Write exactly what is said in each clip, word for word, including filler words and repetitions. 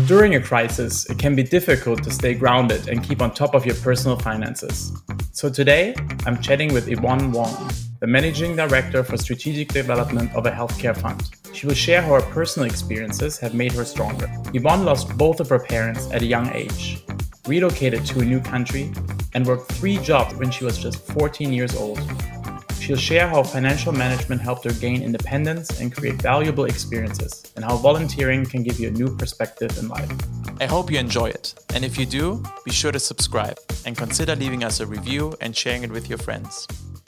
During a crisis, it can be difficult to stay grounded and keep on top of your personal finances. So today, I'm chatting with Yvonne Wong, the Managing Director for Strategic Development of a healthcare fund. She will share how her personal experiences have made her stronger. Yvonne lost both of her parents at a young age, relocated to a new country, and worked three jobs when she was just fourteen years old. She'll share how financial management helped her gain independence and create valuable experiences, and how volunteering can give you a new perspective in life. I hope you enjoy it, and if you do, be sure to subscribe and consider leaving us a review and sharing it with your friends.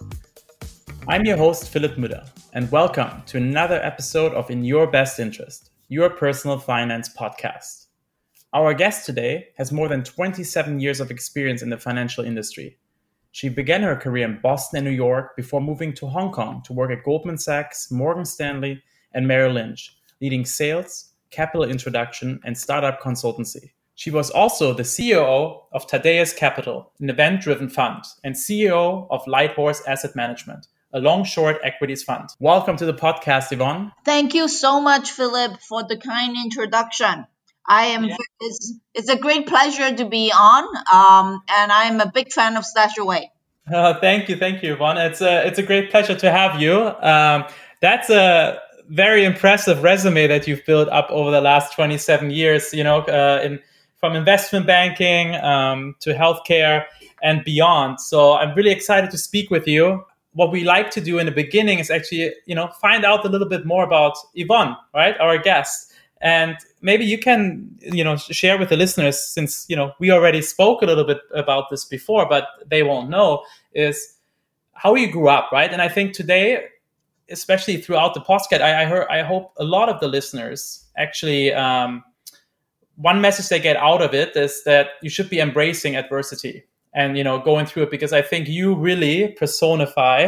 I'm your host, Philipp Müller, and welcome to another episode of In Your Best Interest, your personal finance podcast. Our guest today has more than twenty-seven years of experience in the financial industry. She began her career in Boston and New York before moving to Hong Kong to work at Goldman Sachs, Morgan Stanley, and Merrill Lynch, leading sales, capital introduction, and startup consultancy. She was also the C E O of Thaddeus Capital, an event-driven fund, and C E O of Lighthorse Asset Management, a long-short equities fund. Welcome to the podcast, Yvonne. Thank you so much, Philip, for the kind introduction. I am. Yeah. It's, it's a great pleasure to be on, um, and I'm a big fan of StashAway. Uh, thank you, thank you, Yvonne. It's a it's a great pleasure to have you. Um, that's a very impressive resume that you've built up over the last twenty-seven years. You know, uh, in from investment banking um, to healthcare and beyond. So I'm really excited to speak with you. What we like to do in the beginning is actually, you know, find out a little bit more about Yvonne, right, our guest. And maybe you can, you know, share with the listeners, since, you know, we already spoke a little bit about this before, but they won't know, is how you grew up, right? And I think today, especially throughout the podcast, I, I heard, I hope a lot of the listeners actually, um, one message they get out of it is that you should be embracing adversity and, you know, going through it, because I think you really personify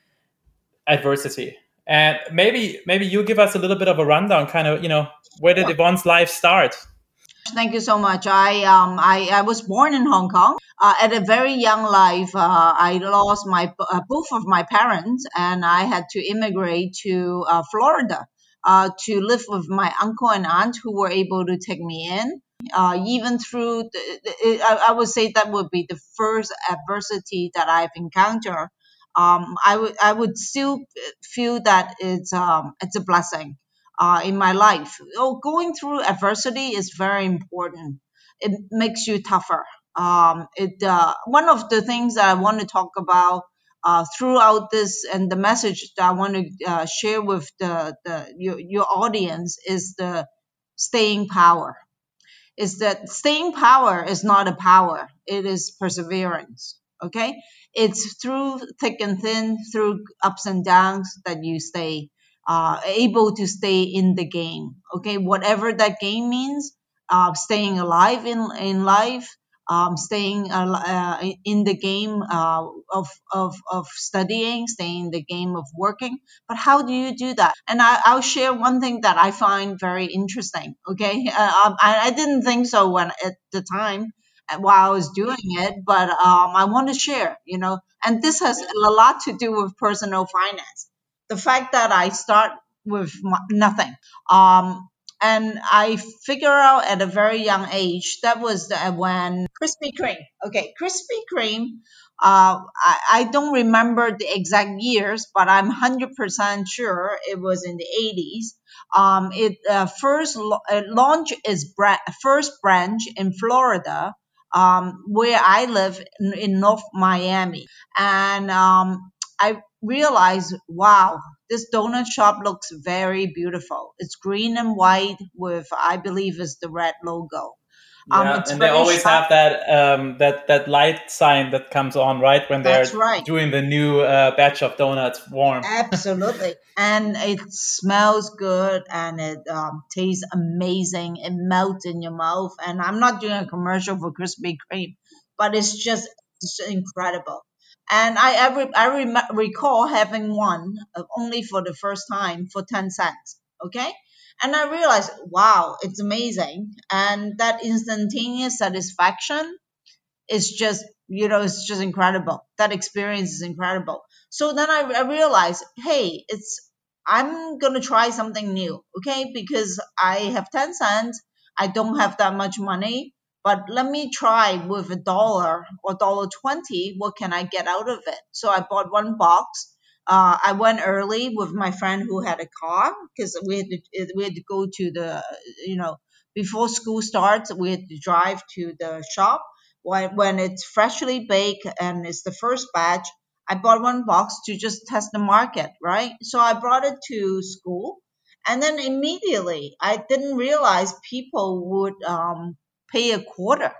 adversity. And maybe maybe you give us a little bit of a rundown, kind of, you know, where did Yvonne's life start? Thank you so much. I um I, I was born in Hong Kong. Uh, at a very young life, uh, I lost my uh, both of my parents, and I had to immigrate to uh, Florida uh, to live with my uncle and aunt, who were able to take me in. Uh, even through, the, the, I, I would say that would be the first adversity that I've encountered. Um, I would I would still feel that it's um it's a blessing uh, in my life. Oh, going through adversity is very important. It makes you tougher. Um, it uh, one of the things that I want to talk about uh, throughout this, and the message that I want to uh, share with the the your, your audience, is the staying power. Is that staying power is not a power. It is perseverance. Okay, it's through thick and thin, through ups and downs, that you stay uh, able to stay in the game. Okay, whatever that game means, uh, staying alive in in life, um, staying uh, in the game uh, of of of studying, staying in the game of working. But how do you do that? And I, I'll share one thing that I find very interesting. Okay, uh, I, I didn't think so when at the time while I was doing it, but um, I want to share, you know, and this has a lot to do with personal finance. The fact that I start with nothing, um, and I figure out at a very young age, that was the, when Krispy Kreme. Okay, Krispy Kreme. Uh, I, I don't remember the exact years, but I'm one hundred percent sure it was in the eighties. Um, it uh, first lo- uh, launched its bra- first branch in Florida, um, where I live in, in North Miami. And um, I realized, wow, this donut shop looks very beautiful. It's green and white with, I believe, is the red logo. Um, yeah, and they always sharp. have that um, that that light sign that comes on, right, when they're right. doing the new uh, batch of donuts warm. Absolutely, and it smells good, and it um, tastes amazing. It melts in your mouth, and I'm not doing a commercial for Krispy Kreme, but it's just, it's just incredible. And I I, re- I re- recall having one uh, only for the first time for ten cents. Okay. And I realized, wow, it's amazing. And that instantaneous satisfaction is just, you know, it's just incredible. That experience is incredible. So then I, I realized, hey, it's, I'm going to try something new. Okay. Because I have ten cents. I don't have that much money, but let me try with a dollar or dollar twenty. What can I get out of it? So I bought one box. Uh, I went early with my friend who had a car because we had to we had to go to the you know before school starts. We had to drive to the shop when when it's freshly baked and it's the first batch. I bought one box to just test the market, right? So I brought it to school, and then immediately I didn't realize people would um, pay a quarter.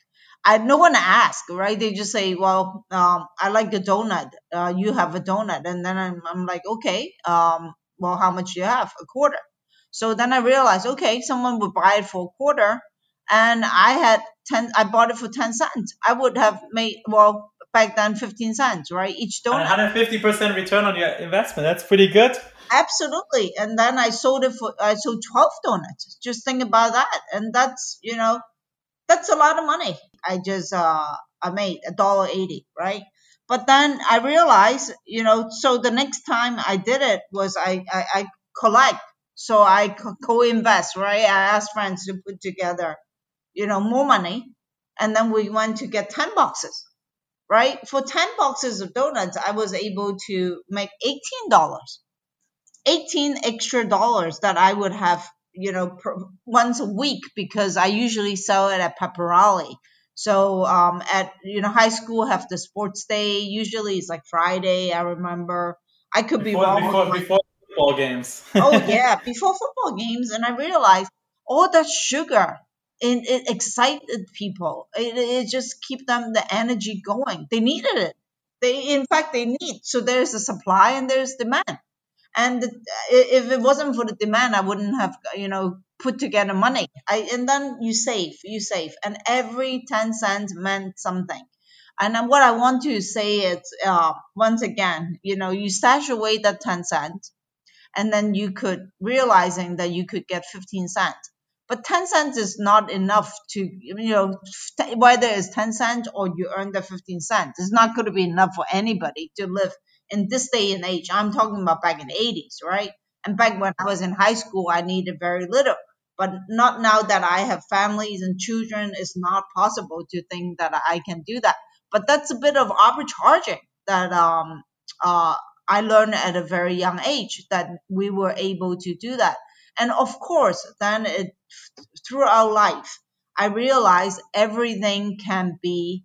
I no one ask, right? They just say, "Well, um, I like a donut. Uh, you have a donut," and then I'm, I'm like, "Okay, um, well, how much do you have? A quarter." So then I realized, okay, someone would buy it for a quarter, and I had ten. I bought it for ten cents. I would have made well back then fifteen cents, right? Each And donut. one hundred fifty percent return on your investment. That's pretty good. Absolutely. And then I sold it for I sold twelve donuts. Just think about that, and that's you know that's a lot of money. I just uh I made a dollar eighty, right? But then I realized, you know, so the next time I did it was I I, I collect, so I co- co-invest, right? I asked friends to put together, you know, more money, and then we went to get ten boxes, right? For ten boxes of donuts, I was able to make eighteen dollars eighteen extra dollars that I would have, you know, per, once a week because I usually sell it at Pepperali. So um, at you know high school have the sports day. Usually it's like Friday. I remember. I could be Before wrong with before my. before football games. Oh yeah, before football games, and I realized all that sugar. It, it excited people. It, it just keep them the energy going. They needed it. They, in fact, they need. So there's a supply and there's demand, and the, if it wasn't for the demand, I wouldn't have you know put together money. I and then you save you save and every ten cents meant something. And then what I want to say is uh, once again, you know you stash away that ten cents, and then you could realizing that you could get fifteen cents, but ten cents is not enough to you know whether it's ten cents or you earn the fifteen cents, it's not going to be enough for anybody to live in this day and age. I'm talking about back in the eighties, right? And back when I was in high school, I needed very little, but not now that I have families and children. It's not possible to think that I can do that. But that's a bit of arbitraging that um uh I learned at a very young age that we were able to do that. And of course, then it, throughout life, I realized everything can be,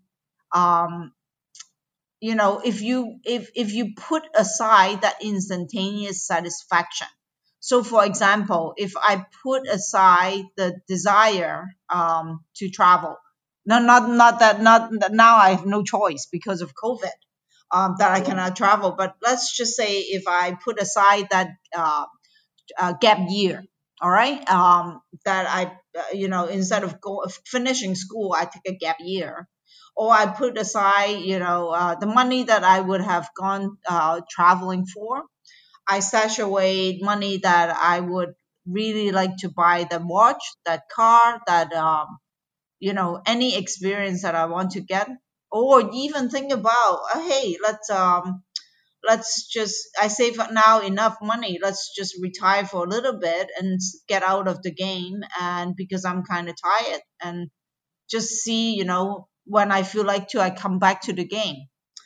um, you know, if you if if you put aside that instantaneous satisfaction. So, for example, if I put aside the desire um, to travel, no, not not that not that now I have no choice because of COVID um, that I cannot travel. But let's just say if I put aside that uh, uh, gap year, all right, um, that I, uh, you know, instead of go, finishing school, I take a gap year, or I put aside, you know, uh, the money that I would have gone uh, traveling for. I stash away money that I would really like to buy the watch, that car, that um, you know, any experience that I want to get, or even think about, uh, hey, let's um let's just I save now enough money, let's just retire for a little bit and get out of the game, and because I'm kind of tired, and just see, you know, when I feel like to I come back to the game.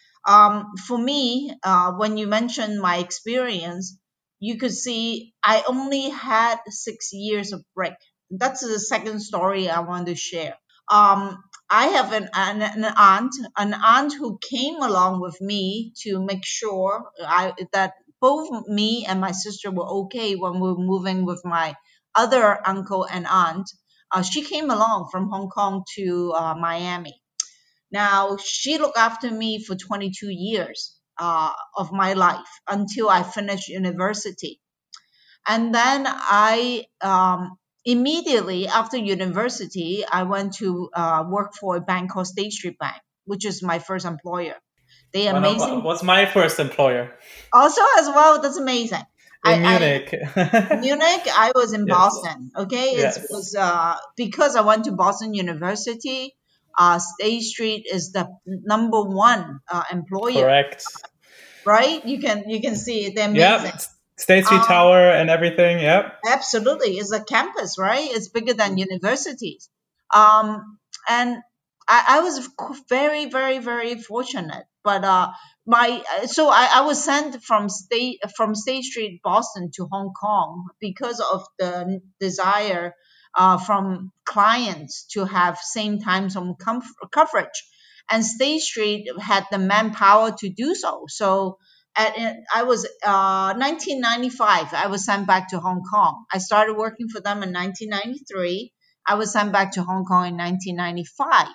Um for me, uh when you mentioned my experience, you could see I only had six years of break. That's the second story I want to share. um, I have an, an, an aunt, an aunt who came along with me to make sure I, that both me and my sister were okay when we were moving with my other uncle and aunt. Uh, she came along from Hong Kong to uh, Miami. Now, she looked after me for twenty-two years uh, of my life until I finished university. And then I um, immediately after university, I went to uh, work for a bank called State Street Bank, which is my first employer. They One of amazing. was my first employer Also, as well, that's amazing. in I, Munich. I Munich. I was in Yes. Boston. Okay, it Yes. was uh, because I went to Boston University. Uh, State Street is the number one uh, employer, Correct. right? You can you can see it. They're Yeah, amazing. State Street Um, Tower and everything. Yeah. Absolutely. It's a campus, right? It's bigger than universities. Um, and I, I was very, very, very fortunate. But uh, my so I, I was sent from state from State Street, Boston to Hong Kong because of the desire uh, from clients to have same time zone comf- coverage, and State Street had the manpower to do so. So at, I was uh, nineteen ninety-five. I was sent back to Hong Kong. I started working for them in nineteen ninety-three. I was sent back to Hong Kong in nineteen ninety-five,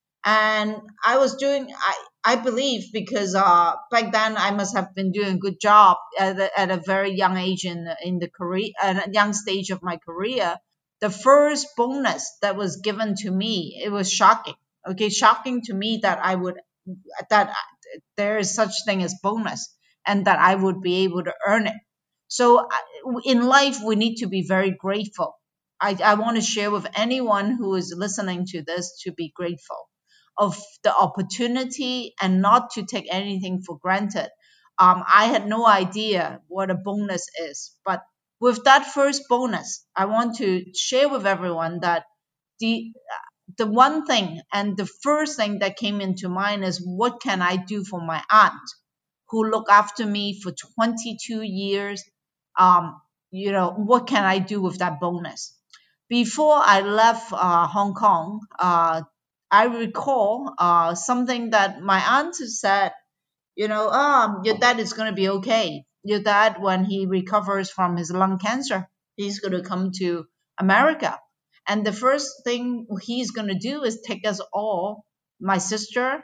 and I was doing. I I believe because uh, back then I must have been doing a good job at a, at a very young age in the, in the career, at a young stage of my career. The first bonus that was given to me, it was shocking. Okay, shocking to me that I would that there is such thing as bonus and that I would be able to earn it. So in life, we need to be very grateful. I, I want to share with anyone who is listening to this to be grateful of the opportunity and not to take anything for granted. Um, I had no idea what a bonus is, but with that first bonus, I want to share with everyone that the the one thing and the first thing that came into mind is what can I do for my aunt who looked after me for twenty-two years? Um, you know, what can I do with that bonus? Before I left uh, Hong Kong, uh, I recall uh, something that my aunt said, you know, um, your dad is going to be okay. Your dad, when he recovers from his lung cancer, he's going to come to America. And the first thing he's going to do is take us all, my sister,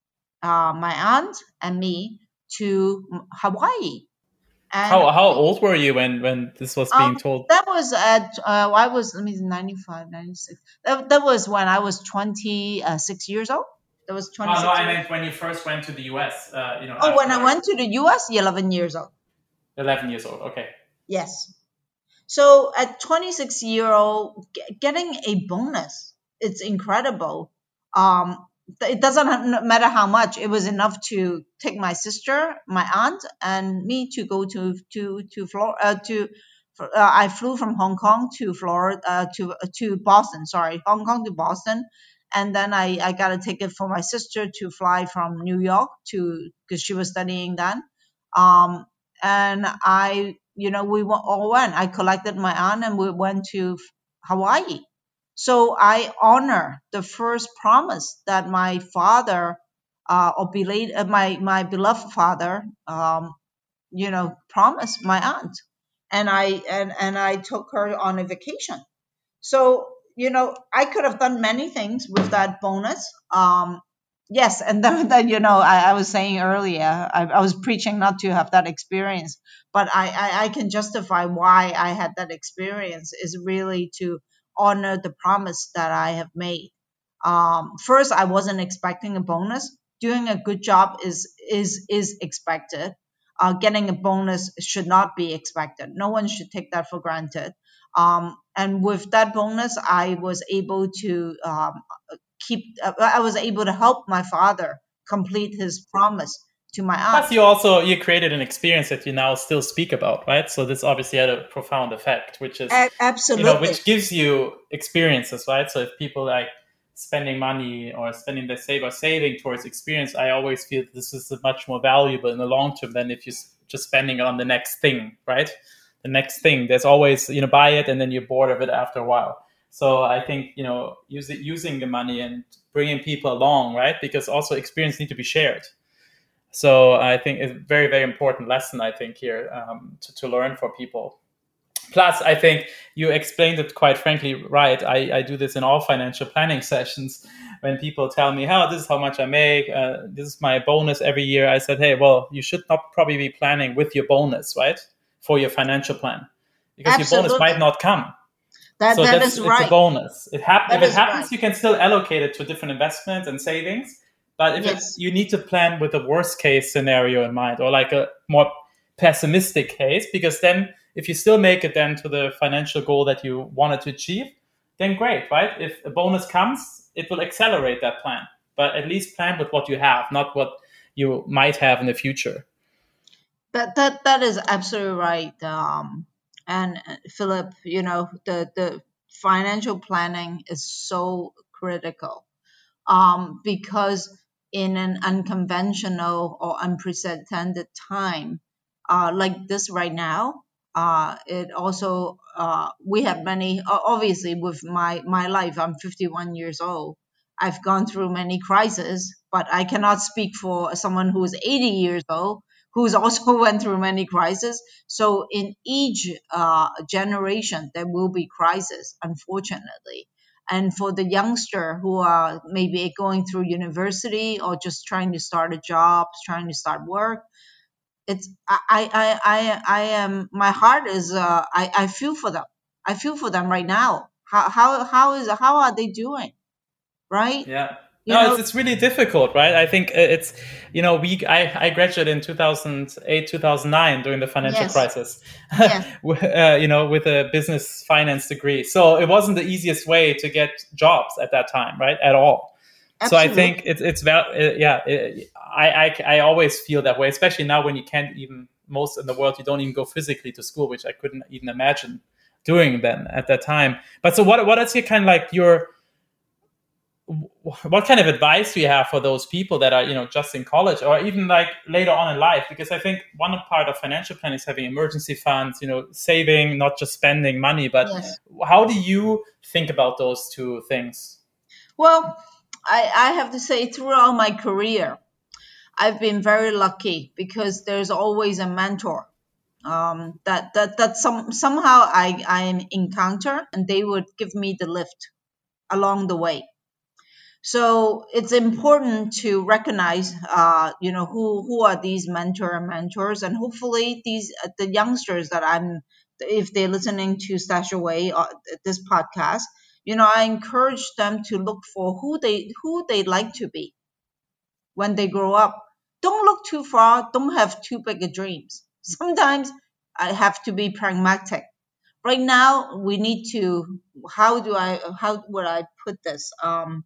uh, my aunt, and me, to Hawaii. And How how old were you when when this was um, being told? that was at, uh, I was, let me, ninety-five, ninety-six. That, that was when I was twenty-six years old. That was Oh no, twenty-six I years. meant when you first went to the U S. Uh, you know, Oh, when I afterwards. went to the U S, eleven years old. Eleven years old. Okay. Yes. So at twenty-six year old, getting a bonus, it's incredible. Um, it doesn't matter how much. It was enough to take my sister, my aunt, and me to go to to to Florida. Uh, to uh, I flew from Hong Kong to Florida uh, to to Boston. Sorry, Hong Kong to Boston, and then I I got a ticket for my sister to fly from New York to because she was studying then. Um, and I, you know, we all went. I collected my aunt and we went to Hawaii. So I honor the first promise that my father, uh, or belated, uh, my my beloved father, um, you know, promised my aunt, and I and and I took her on a vacation. So, you know, I could have done many things with that bonus. Um, yes, and then, then you know, I, I was saying earlier, I, I was preaching not to have that experience, but I, I, I can justify why I had that experience is really to honor the promise that I have made. Um, first, I wasn't expecting a bonus. Doing a good job is is is expected. Uh, getting a bonus should not be expected. No one should take that for granted. Um, and with that bonus, I was able to um, keep. Uh, I was able to help my father complete his promise to my Plus, aunt. you also you created an experience that you now still speak about, right? So this obviously had a profound effect, which is A- you know, absolutely. which gives you experiences, right? So if people like spending money or spending their save or saving towards experience, I always feel this is much more valuable in the long term than if you're just spending it on the next thing, right? The next thing. There's always, you know, buy it and then you're bored of it after a while. So I think, you know, use it, using the money and bringing people along, right? Because also experience need to be shared. So I think it's a very, very important lesson, I think, here um, to, to learn for people. Plus, I think you explained it quite frankly right. I, I do this in all financial planning sessions. When people tell me, "Oh, this is how much I make. Uh, this is my bonus every year," I said, "Hey, well, you should not probably be planning with your bonus, right, for your financial plan, because your bonus Absolutely. might not come. That So that that's is it's a right. bonus. It hap- That if it is right. happens, you can still allocate it to different investments and savings. But if it, Yes. you need to plan with a worst case scenario in mind, or like a more pessimistic case, because then if you still make it then to the financial goal that you wanted to achieve, then great, right? If a bonus comes, it will accelerate that plan. But at least plan with what you have, not what you might have in the future. That that that is absolutely right. Um, and uh, Philip, you know, the the financial planning is so critical. Um, because in an unconventional or unprecedented time, uh, like this right now, uh, it also uh, we have many. o- Obviously, with my my life, I'm fifty-one years old. I've gone through many crises, but I cannot speak for someone who is eighty years old who's also went through many crises. So in each uh, generation, there will be crisis, unfortunately. And for the youngster who are maybe going through university or just trying to start a job, trying to start work, it's I I I I am my heart is uh, I I feel for them. I feel for them right now. How how how is how are they doing? Right? Yeah. You No, it's know. it's really difficult, right? I think it's, you know, we I, I graduated in two thousand eight, two thousand nine during the financial Yes. crisis, Yes. uh, you know, with a business finance degree. So it wasn't the easiest way to get jobs at that time, right? At all. So I think Absolutely. it's it's val- uh, yeah, it, I, I I always feel that way, especially now when you can't even, most in the world, you don't even go physically to school, which I couldn't even imagine doing then at that time. But so what what is your kind of like your what kind of advice do you have for those people that are, you know, just in college or even like later on in life? Because I think one part of financial planning is having emergency funds, you know, saving, not just spending money. But Yes. how do you think about those two things? Well, I I have to say throughout my career, I've been very lucky because there's always a mentor um, that that that some somehow I I encounter, and they would give me the lift along the way. So it's important to recognize, uh, you know, who who are these mentor and mentors, and hopefully these uh, the youngsters that I'm, if they're listening to Stash Away uh, this podcast, you know, I encourage them to look for who they who they like to be when they grow up. Don't look too far. Don't have too big of dreams. Sometimes I have to be pragmatic. Right now, we need to. How do I? How would I put this? Um,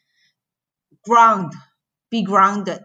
ground. Be grounded.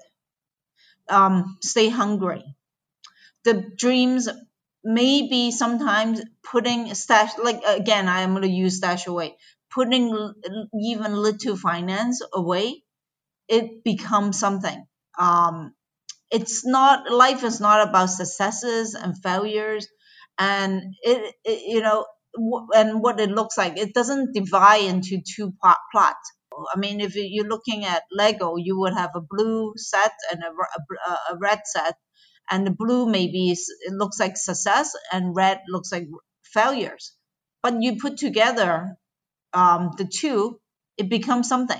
Um, stay hungry. The dreams maybe sometimes putting stash like again I am going to use stash away, putting l- even little finance away, it becomes something. Um, it's not, life is not about successes and failures, and it, it you know w- and what it looks like, it doesn't divide into two plot plots. I mean, if you're looking at Lego, you would have a blue set and a, r- a- a red set, and the blue maybe is, it looks like success and red looks like failures, but you put together um, the two, it becomes something.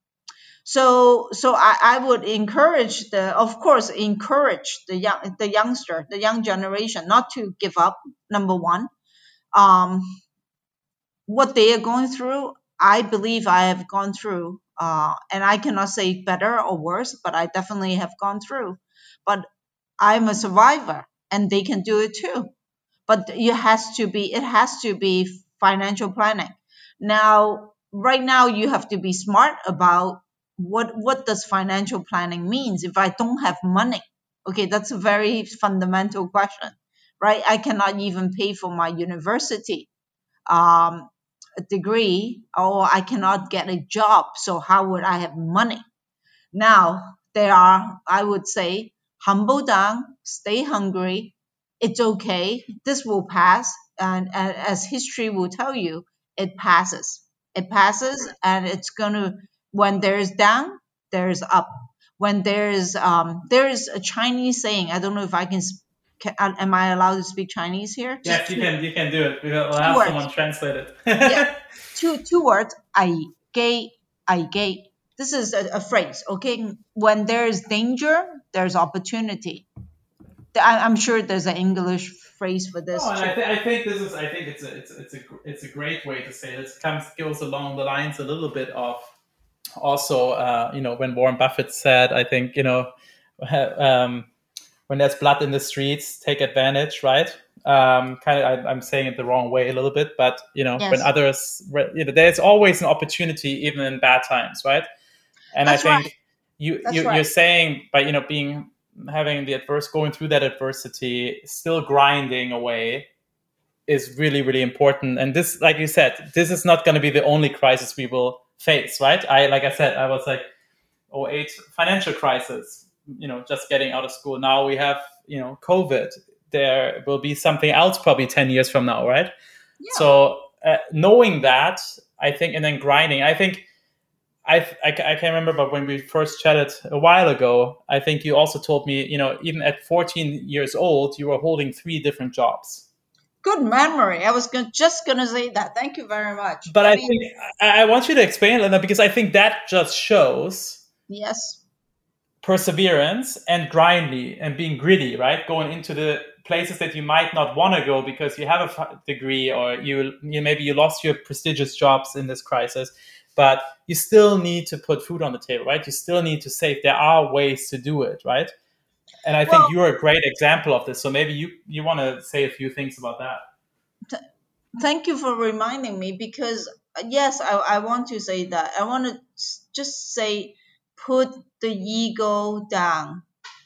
So so I, I would encourage the, of course, encourage the young the youngster, the young generation, not to give up. Number one, um, what they are going through, I believe I have gone through, uh, and I cannot say better or worse, but I definitely have gone through. But I'm a survivor, and they can do it too. But it has to be, it has to be financial planning. Now, right now, you have to be smart about what what does financial planning means if I don't have money. Okay, that's a very fundamental question, right? I cannot even pay for my university um, degree, or I cannot get a job, so how would I have money? Now, there are, I would say, humble down, stay hungry. It's okay. This will pass. And, and as history will tell you, it passes. It passes, and it's going to, when there's down, there's up. When there's, um, there is a Chinese saying, I don't know if I can, can, am I allowed to speak Chinese here? Just Yes, you two, can you can do it. We'll two have words. someone translate Yeah, it. two two words. I gay, I gay. This is a, a phrase. Okay, when there's danger, there's opportunity. Th- I, I'm sure there's an English phrase for No, this and too. I, th- I think this is I think it's a it's a- it's a gr- it's a great way to say it. It comes goes along the lines a little bit of also uh, you know, when Warren Buffett said, I think, you know, um, when there's blood in the streets, take advantage, right? Um, kind of, I, I'm saying it the wrong way a little bit, but you know, when Yes, others, you know, there's always an opportunity, even in bad times, right? And I that's right. think you, That's you right. you're saying by, you know, being having the adverse, going through that adversity, still grinding away is really, really important. And this, like you said, this is not going to be the only crisis we will face, right? I, like I said, I was like, oh eight financial crisis, you know, just getting out of school. Now we have, you know, COVID. There will be something else probably ten years from now, right? Yeah. So uh, knowing that, I think, and then grinding, I think, I, I, I can't remember, but when we first chatted a while ago, I think you also told me, you know, even at fourteen years old, you were holding three different jobs. Good memory. I was go- just going to say that. Thank you very much. But I, I I mean, think I, I want you to explain it, because I think that just shows yes. perseverance and grindy and being gritty, right? Going into the places that you might not want to go because you have a f- degree, or you, you maybe you lost your prestigious jobs in this crisis, but you still need to put food on the table, right? You still need to save. There are ways to do it, right? And I Well, think you're a great example of this. So maybe you, you want to say a few things about that. th- thank you for reminding me, because uh, yes, I, I want to say that. I want to just say, put the ego down.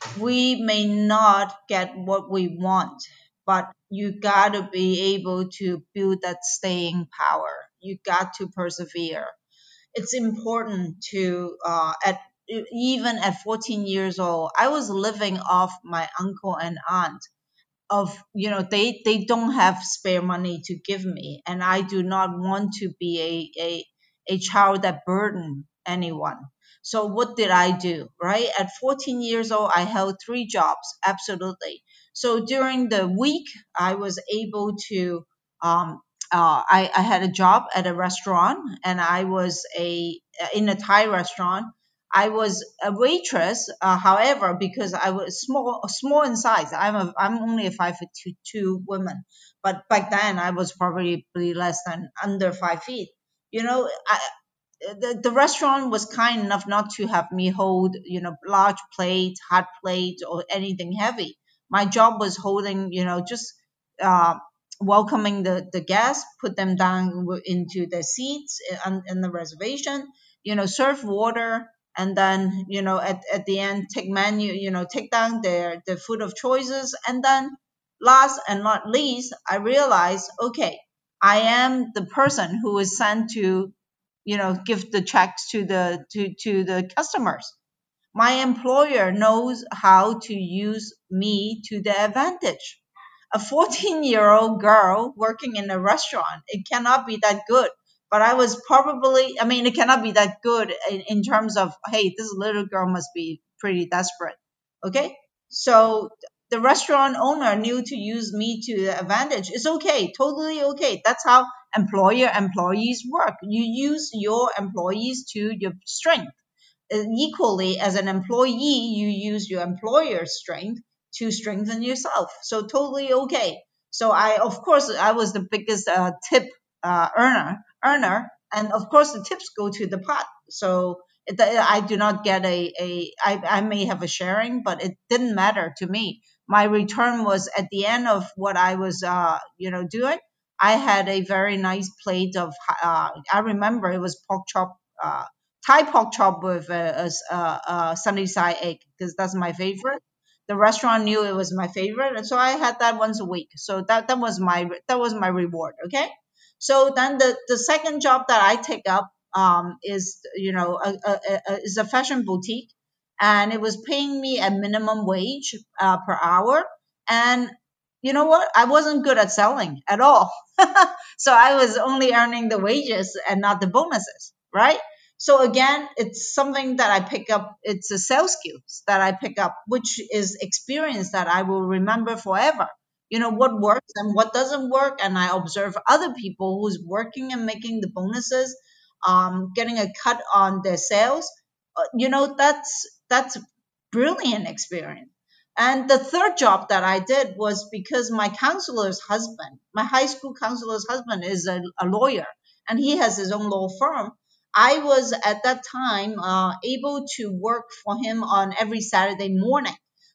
We may not get what we want, but you got to be able to build that staying power. You got to persevere. It's important to uh, at even at fourteen years old, I was living off my uncle and aunt. Of you know, they they don't have spare money to give me, and I do not want to be a a, a child that burden anyone. So what did I do? Right at fourteen years old, I held three jobs. Absolutely. So during the week, I was able to um, uh, I, I had a job at a restaurant, and I was a in a Thai restaurant. I was a waitress. Uh, however, because I was small, small in size, I'm a, I'm only a five foot two, two woman. But back then, I was probably less than under five feet. You know, I, the, the restaurant was kind enough not to have me hold, you know, large plates, hot plates, or anything heavy. My job was holding, you know, just uh, welcoming the, the guests, put them down into their seats in, in the reservation, you know, serve water, and then, you know, at, at the end, take menu, you know, take down their, their food of choices. And then last and not least, I realized, okay, I am the person who is sent to, you know, give the checks to the to, to the customers. My employer knows how to use me to their advantage. A fourteen year old girl working in a restaurant, it cannot be that good. But I was probably, I mean, it cannot be that good in, in terms of, hey, this little girl must be pretty desperate. Okay. So the restaurant owner knew to use me to the advantage. It's okay, totally okay. That's how employer employees work. You use your employees to your strength. Equally, as an employee, you use your employer's strength to strengthen yourself. So totally okay. So I, of course, I was the biggest uh, tip uh, earner, earner, and of course the tips go to the pot. So it, I do not get a, a I, I may have a sharing, but it didn't matter to me. My return was at the end of what I was, uh, you know, doing. I had a very nice plate of, uh, I remember it was pork chop, uh, Thai pork chop with a, a, a sunny side egg, because that's my favorite. The restaurant knew it was my favorite, and so I had that once a week. So that that was my that was my reward. Okay. So then the the second job that I take up um, is, you know, a, a, a, is a fashion boutique, and it was paying me a minimum wage uh, per hour. And you know what? I wasn't good at selling at all. So I was only earning the wages and not the bonuses, right? So again, it's something that I pick up. It's a sales skills that I pick up, which is experience that I will remember forever. You know, what works and what doesn't work, and I observe other people who's working and making the bonuses, um, getting a cut on their sales. Uh, you know, that's that's brilliant experience. And the third job that I did was because my counselor's husband, my high school counselor's husband, is a, a lawyer, and he has his own law firm. I was at that time uh, able to work for him on every Saturday morning.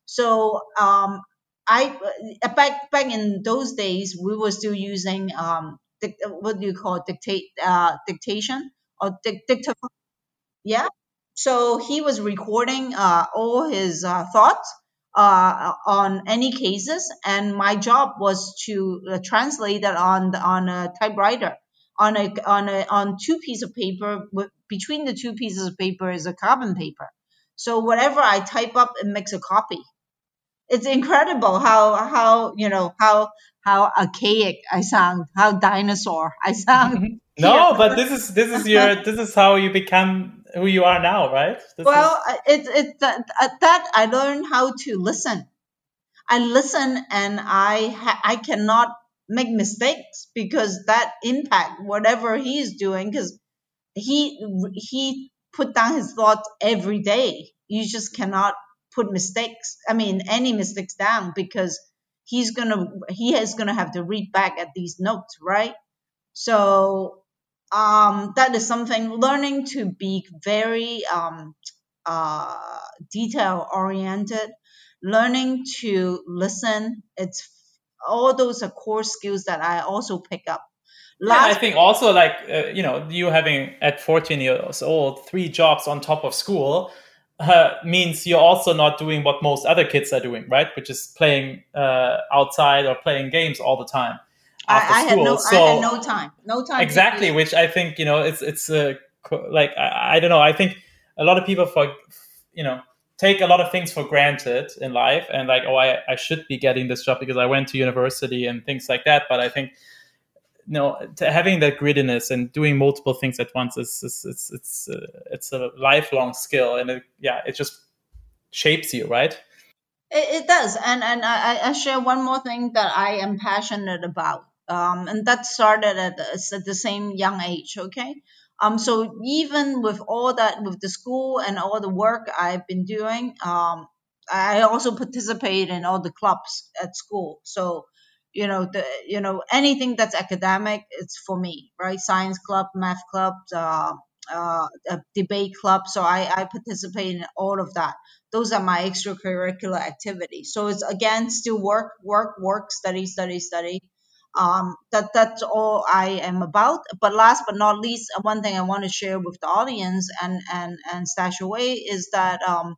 So um, I uh, back back in those days, we were still using um, dic- what do you call it? Dictate uh, dictation or dic- dictaphone. Yeah. So he was recording uh, all his uh, thoughts uh, on any cases, and my job was to uh, translate that on the, on a typewriter, on a on a on two pieces of paper. With, between the two pieces of paper is a carbon paper. So whatever I type up, it makes a copy. It's incredible how how you know how how archaic I sound, how dinosaur I sound here. No, but this is this is your this is how you become who you are now, right? This Well, is it's it's that, that I learned how to listen. I listen, and I ha- I cannot make mistakes, because that impact whatever he's doing, because he he put down his thoughts every day. You just cannot put mistakes, I mean any mistakes down, because he's gonna he is gonna have to read back at these notes, right? So um that is something, learning to be very um uh detail oriented, learning to listen. It's all those are core skills that I also pick up. yeah, and I Last. think also like uh, you know you having at fourteen years old three jobs on top of school uh, means you're also not doing what most other kids are doing, right? Which is playing uh, outside or playing games all the time after I, I had school. no I had So no time. No time to do exactly, that. which I think you know it's it's uh, co- like I, I don't know. I think a lot of people for you know take a lot of things for granted in life, and like, oh, I, I should be getting this job because I went to university and things like that. But I think no, to having that grittiness and doing multiple things at once is, is it's it's uh, it's a lifelong skill, and it, yeah, it just shapes you, right? It, it does, and and I, I share one more thing that I am passionate about, um, and that started at the, at the same young age. Okay, um, so even with all that, with the school and all the work I've been doing, um, I also participate in all the clubs at school. So, you know, the you know anything that's academic, it's for me, right? Science club, math club, uh, uh, a debate club. So I I participate in all of that. Those are my extracurricular activities. So it's again still work, work, work, study, study, study. Um, that that's all I am about. But last but not least, uh, one thing I want to share with the audience and and and stash away is that um,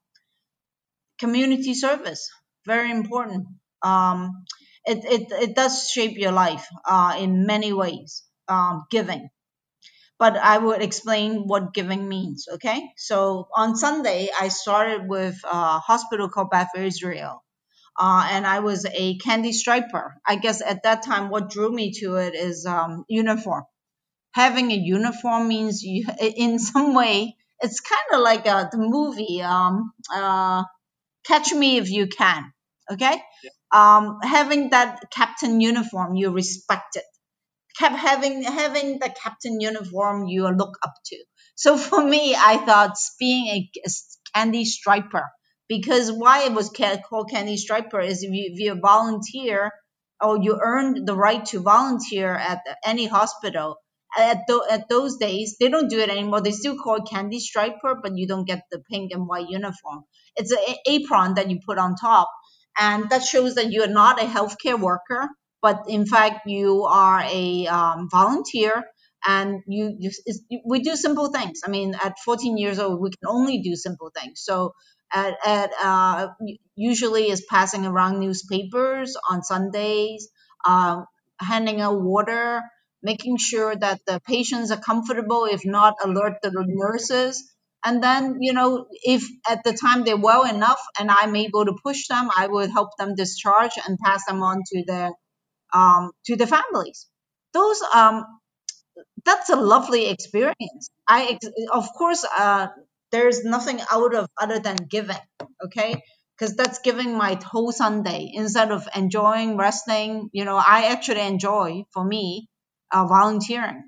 community service, very important. Um, it, it it does shape your life uh, in many ways. Um, giving, but I would explain what giving means. Okay, so on Sunday I started with a hospital called Beth Israel, uh, and I was a candy striper. I guess at that time, what drew me to it is um, uniform. Having a uniform means you, in some way, it's kind of like uh, the movie um, uh, Catch Me If You Can. Okay, um, having that captain uniform, you respect it. Kept having having the captain uniform you look up to. So for me, I thought being a candy striper, because why it was called candy striper is if you, if you volunteer or you earned the right to volunteer at any hospital. At, th- at those days, they don't do it anymore. They still call it candy striper, but you don't get the pink and white uniform. It's an apron that you put on top, and that shows that you're not a healthcare worker, but in fact you are a um, volunteer, and you, you we do simple things. I mean, at fourteen years old we can only do simple things. So at, at uh, usually is passing around newspapers on Sundays, um, handing out water, making sure that the patients are comfortable, if not alert the nurses. And then, you know, if at the time they're well enough and I'm able to push them, I would help them discharge and pass them on to their um, to the families. Those um, that's a lovely experience. I ex- of course uh, there's nothing out of other than giving, okay? Because that's giving my whole Sunday instead of enjoying resting. You know, I actually enjoy, for me, uh, volunteering.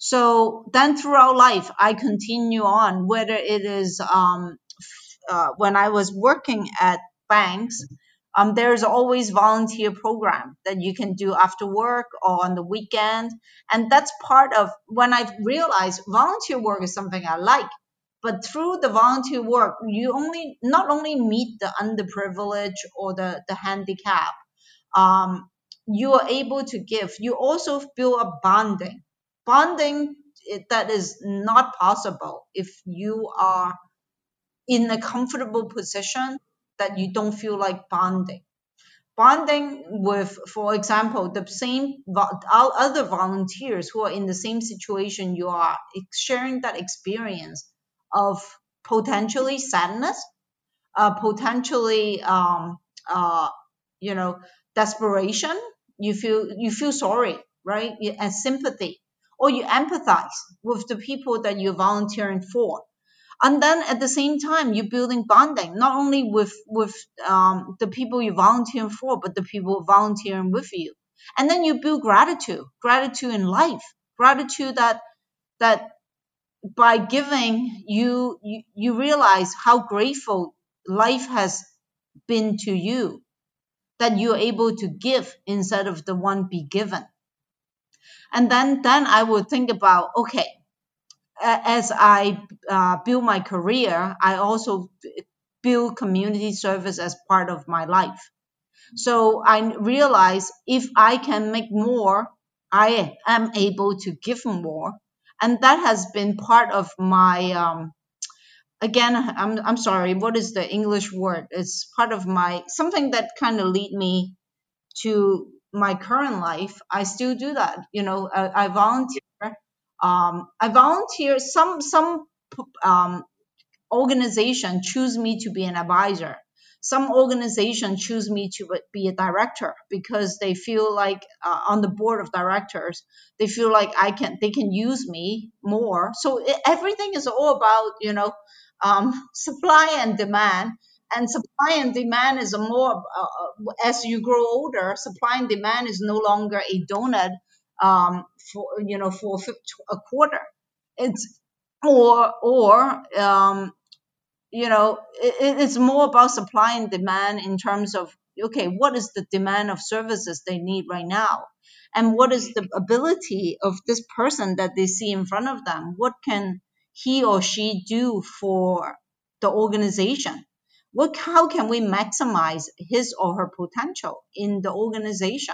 So then throughout life, I continue on, whether it is um, uh, when I was working at banks, um, there's always volunteer program that you can do after work or on the weekend. And that's part of when I realized volunteer work is something I like. But through the volunteer work, you only not only meet the underprivileged or the, the handicap, um, you are able to give. You also build a bonding. Bonding eh, that is not possible if you are in a comfortable position that you don't feel like bonding. Bonding with, for example, the same vo- other volunteers who are in the same situation you are, sharing that experience of potentially sadness, uh, potentially, um, uh, you know, desperation. You feel you feel sorry, right? You- And sympathy, or you empathize with the people that you're volunteering for. And then at the same time, you're building bonding, not only with with um, the people you're volunteering for, but the people volunteering with you. And then you build gratitude, gratitude in life, gratitude that that by giving you, you you realize how grateful life has been to you, that you're able to give instead of the one be given. And then then I would think about, okay, as I uh, build my career, I also build community service as part of my life. So I realize if I can make more, I am able to give more. And that has been part of my, um, again, I'm, I'm sorry, what is the English word? It's part of my, something that kind of lead me to my current life. I still do that. You know, I, I volunteer. Um, I volunteer. Some some um, organization choose me to be an advisor. Some organization choose me to be a director because they feel like uh, on the board of directors, they feel like I can they can use me more. So it, everything is all about, you know, um, supply and demand. And supply and demand is a more uh, uh, as you grow older, supply and demand is no longer a donut um, for you know for a quarter. It's or or um, you know it, it's more about supply and demand in terms of, okay, what is the demand of services they need right now, and what is the ability of this person that they see in front of them, what can he or she do for the organization, what how can we maximize his or her potential in the organization.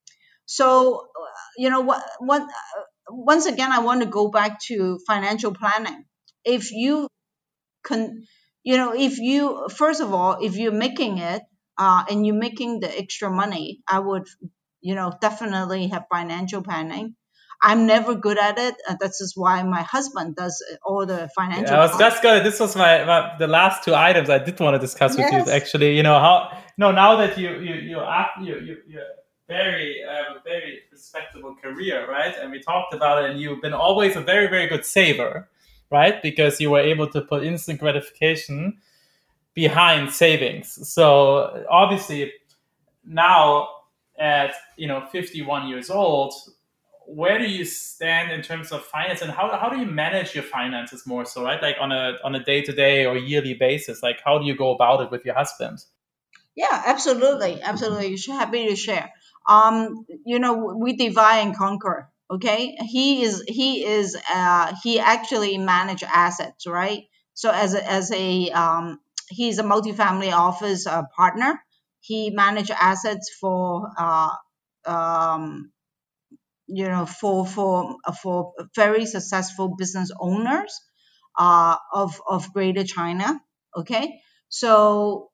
So uh, you know what what uh, once again, I want to go back to financial planning. If you con, you know, if you, first of all, if you're making it uh, and you're making the extra money, I would, you know, definitely have financial planning. I'm never good at it. Uh, that's just why my husband does all the Yeah, financial I was planning. just gonna. This was my, my the last two items I did want to discuss with you. Yes. Actually, you know how no now that you you you are you you you're very um, very respectable career, right? And we talked about it, and you've been always a very very good saver, right? Because you were able to put instant gratification behind savings. So obviously now at you know fifty-one years old, where do you stand in terms of finance, and how, how do you manage your finances more so, right? Like on a on a day-to-day or yearly basis, like how do you go about it with your husband? Yeah, absolutely, absolutely. Sh- Happy to share. Um, you know, we divide and conquer. Okay, he is he is uh he actually manage assets, right? So as a, as a um he's a multifamily office uh, partner. He manage assets for uh um you know for for for very successful business owners uh of of Greater China. Okay, so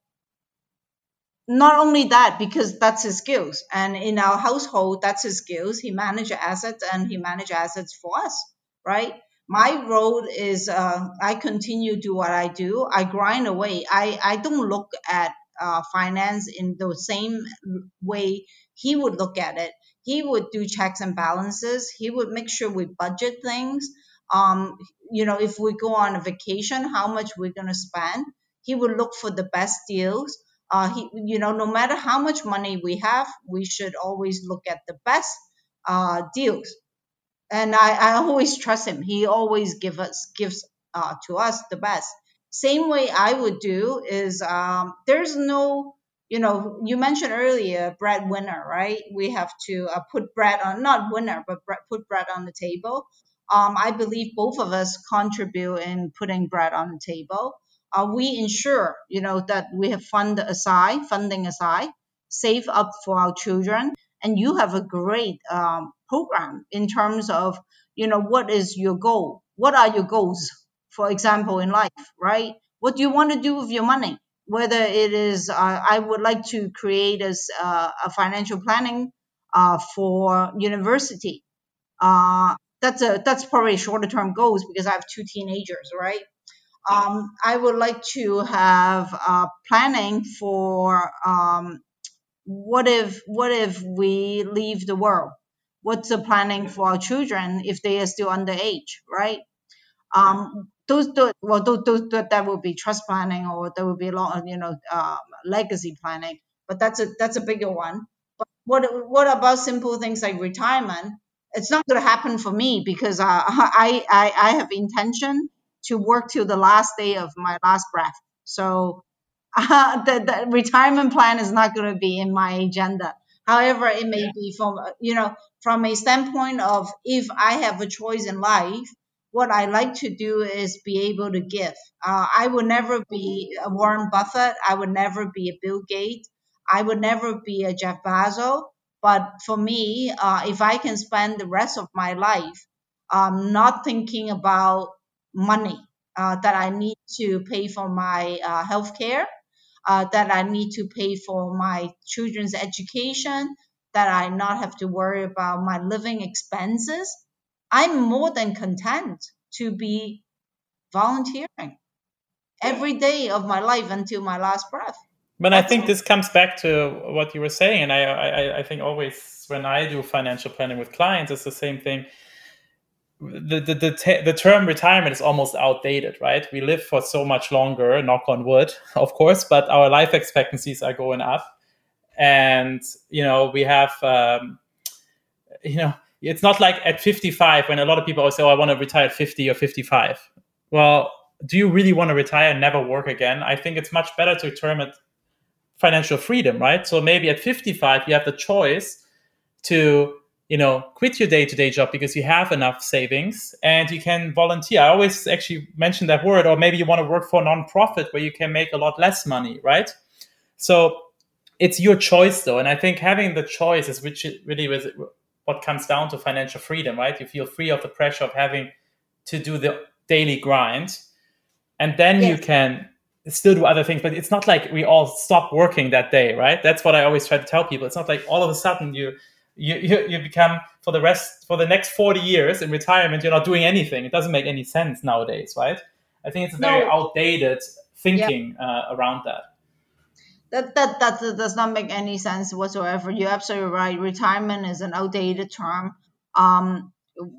not only that, because that's his skills, and in our household that's his skills, he manage assets and he manage assets for us, right? My role is uh, I continue to do what I do. I grind away. I i don't look at uh, finance in the same way he would look at it. He would do checks and balances. He would make sure we budget things. um you know, if we go on a vacation, how much we're going to spend. He would look for the best deals. Uh, he, you know, no matter how much money we have, we should always look at the best uh, deals. And I, I always trust him. He always give us gives uh, to us the best. Same way I would do is um, there's no, you know, you mentioned earlier breadwinner, right? We have to uh, put bread on, not winner, but bre- put bread on the table. Um, I believe both of us contribute in putting bread on the table. Uh, we ensure, you know, that we have fund aside, funding aside, save up for our children, and you have a great um, program in terms of, you know, what is your goal, what are your goals, for example, in life, right? What do you want to do with your money? whether it is, uh, I would like to create a, s- uh, a financial planning uh, for university. Uh, that's a that's probably shorter term goals because I have two teenagers, right? Um, I would like to have uh, planning for um, what if what if we leave the world? What's the planning for our children if they are still underage, right? Um, those, those well, those, those, that would be trust planning, or there would be a lot of, you know, um, legacy planning. But that's a that's a bigger one. But what what about simple things like retirement? It's not going to happen for me because uh, I, I I have intention to work till the last day of my last breath. So uh, the, the retirement plan is not going to be in my agenda. However, it may be from, uh, you know, from a standpoint of if I have a choice in life, what I like to do is be able to give. Uh, I would never be a Warren Buffett. I would never be a Bill Gates. I would never be a Jeff Bezos. But for me, uh, if I can spend the rest of my life um, not thinking about money, uh, that I need to pay for my uh, health care, uh, that I need to pay for my children's education, that I not have to worry about my living expenses, I'm more than content to be volunteering every day of my life until my last breath. But I That's think this comes back to what you were saying, and I, I, I think always when I do financial planning with clients, it's the same thing. The the the, te- the term retirement is almost outdated, right? We live for so much longer, knock on wood, of course, but our life expectancies are going up, and you know we have, um, you know, it's not like at fifty-five when a lot of people always say, "Oh, I want to retire at fifty or fifty-five." Well, do you really want to retire and never work again? I think it's much better to term it financial freedom, right? So maybe at fifty-five, you have the choice to, you know, quit your day-to-day job because you have enough savings and you can volunteer. I always actually mention that word, or maybe you want to work for a nonprofit where you can make a lot less money, right? So it's your choice though. And I think having the choice is which really is what comes down to financial freedom, right? You feel free of the pressure of having to do the daily grind, and then you yes. can still do other things. But it's not like we all stop working that day, right? That's what I always try to tell people. It's not like all of a sudden you you you, you become for the rest for the next forty years in retirement you're not doing anything. It doesn't make any sense nowadays, right? I think it's a very No. outdated Yeah. thinking uh, around that. That, that that does not make any sense whatsoever. You're absolutely right. Retirement is an outdated term. Um,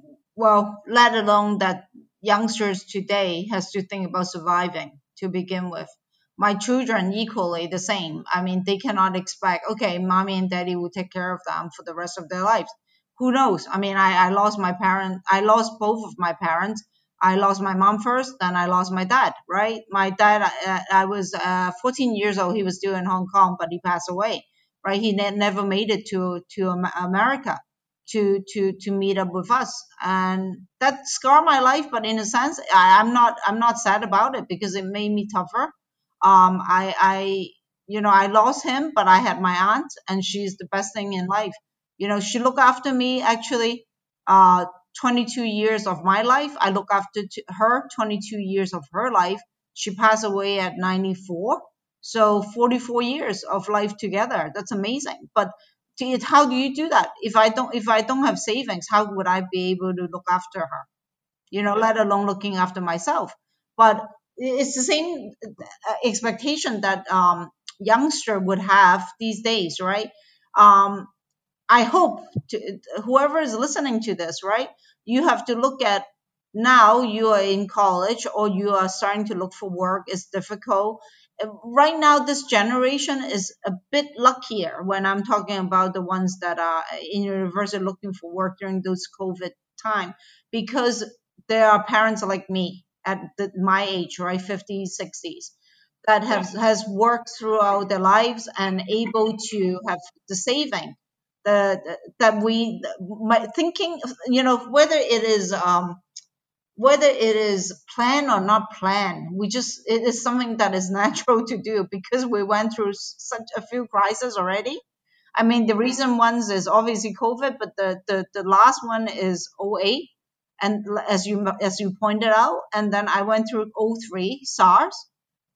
well, let alone that youngsters today has to think about surviving to begin with. My children equally the same. I mean, they cannot expect, okay, mommy and daddy will take care of them for the rest of their lives. Who knows? I mean, I, I lost my parent. I lost both of my parents. I lost my mom first, then I lost my dad, right? My dad, uh, I was uh, fourteen years old. He was still in Hong Kong, but he passed away, right? He ne- never made it to to Am- America to to to meet up with us, and that scarred my life. But in a sense, I, I'm not I'm not sad about it because it made me tougher. Um, I I you know I lost him, but I had my aunt, and she's the best thing in life. You know, she looked after me actually. Uh, twenty-two years of my life. I look after t- her twenty-two years of her life. She passed away at ninety-four. So forty-four years of life together. That's amazing. But to- how do you do that? If I don't, if I don't have savings, how would I be able to look after her? You know, let alone looking after myself. But it's the same uh, expectation that um, youngster would have these days, right? Um, I hope to, whoever is listening to this, right? You have to look at now you are in college or you are starting to look for work. It's difficult. Uh, Right now, this generation is a bit luckier when I'm talking about the ones that are in university looking for work during those COVID time because there are parents like me at the, my age, right, fifties, sixties, that have has worked throughout their lives and able to have the saving the, the that we my thinking, you know, whether it is um whether it is plan or not plan, we just it is something that is natural to do because we went through such a few crises already. I mean, the recent ones is obviously COVID, but the the, the last one is oh eight, and as you as you pointed out, and then I went through oh three SARS,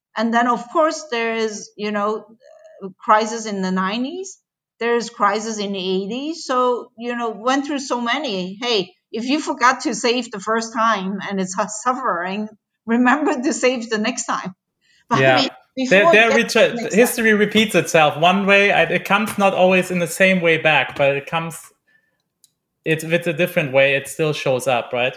And then, of course, there is, you know, crisis in the nineties. There's crisis in the eighties. So, you know, went through so many. Hey, if you forgot to save the first time and it's suffering, remember to save the next time. But yeah. I mean, There, there ret- history repeats itself. One way, it comes not always in the same way back, but it comes, it's with a different way. It still shows up, right?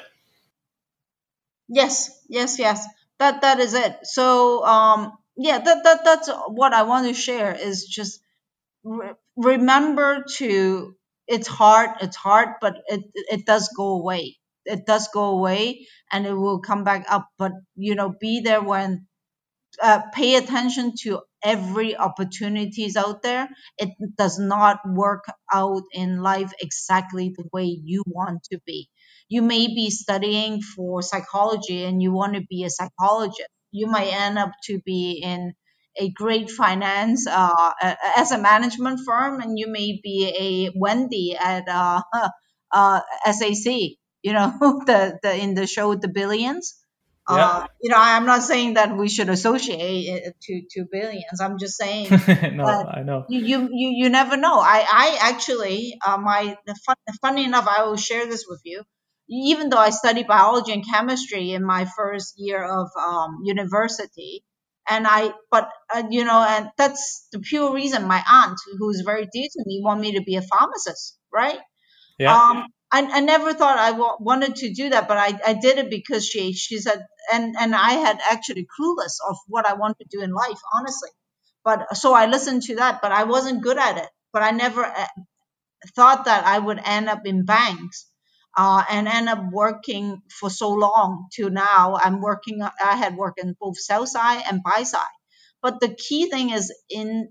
Yes, yes, yes. That that is it. So, um, yeah, that that that's what I want to share. Is just re- remember to. It's hard. It's hard, but it it does go away. It does go away, and it will come back up. But you know, be there when. Uh, pay attention to every opportunities out there. It does not work out in life exactly the way you want to be. You may be studying for psychology and you want to be a psychologist. You might end up to be in a great finance uh, as a management firm, and you may be a Wendy at uh, uh, S A C. You know, the the in the show The Billions. Yeah. Uh, you know, I'm not saying that we should associate it to, to billions. I'm just saying. No, I know. You, you, you, you never know. I, I actually, uh, my, fun, funny enough, I will share this with you. Even though I studied biology and chemistry in my first year of um, university, and I, but, uh, you know, and that's the pure reason my aunt, who's very dear to me, wanted me to be a pharmacist, right? Yeah. Um, I, I never thought I w- wanted to do that, but I, I did it because she she said, and, and I had actually clueless of what I wanted to do in life, honestly. But so I listened to that, but I wasn't good at it. But I never uh, thought that I would end up in banks uh, and end up working for so long till now. I'm working, I had worked in both sell side and buy side. But the key thing is in,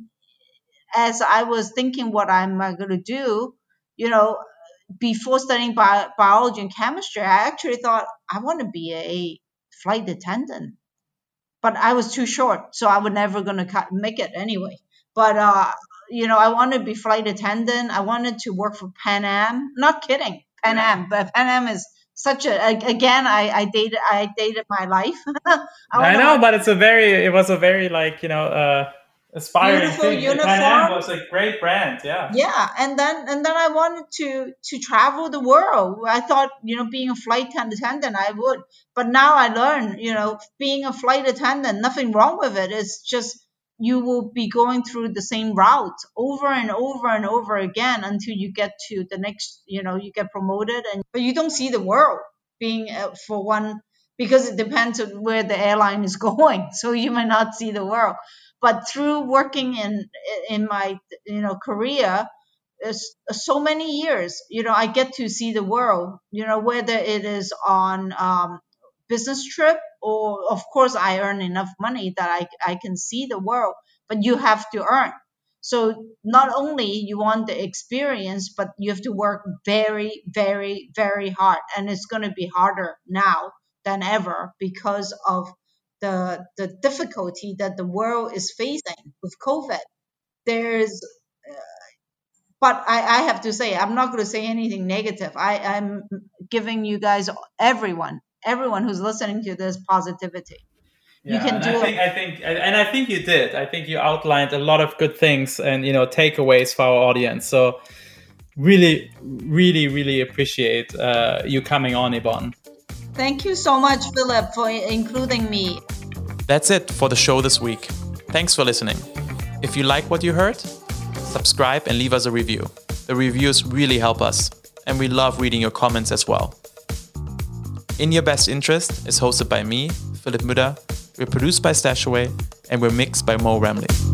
as I was thinking what I'm going to do, you know, before studying bi- biology and chemistry, I actually thought I want to be a flight attendant, but I was too short, so I was never going to make it anyway. But, uh, you know, I wanted to be flight attendant. I wanted to work for Pan Am. Not kidding, Pan yeah. Am, but Pan Am is such a, again, I, I dated, I dated my life. I, I know, but it's a very, it was a very like, you know, uh, aspiring beautiful thing. Uniform. Pan Am was a great brand, yeah. Yeah, and then and then I wanted to to travel the world. I thought, you know, being a flight attendant, I would. But now I learn, you know, being a flight attendant, nothing wrong with it. It's just you will be going through the same route over and over and over again until you get to the next, you know, you get promoted, and but you don't see the world being uh, for one, because it depends on where the airline is going. So you may not see the world. But through working in in my you know career, so many years, you know, I get to see the world. You know, whether it is on um, business trip or, of course, I earn enough money that I I can see the world. But you have to earn. So not only you want the experience, but you have to work very, very, very hard, and it's going to be harder now than ever because of the the difficulty that the world is facing with COVID. There's, uh, but I, I have to say, I'm not going to say anything negative. I, I'm giving you guys, everyone, everyone who's listening to this, positivity. Yeah, you can and do I think, it. I think, and I think you did. I think you outlined a lot of good things and, you know, takeaways for our audience. So really, really, really appreciate uh, you coming on, Yvonne. Thank you so much, Philip, for including me. That's it for the show this week. Thanks for listening. If you like what you heard, subscribe and leave us a review. The reviews really help us, and we love reading your comments as well. In Your Best Interest is hosted by me, Philip Müller. We're produced by Stashaway, and we're mixed by Mo Ramley.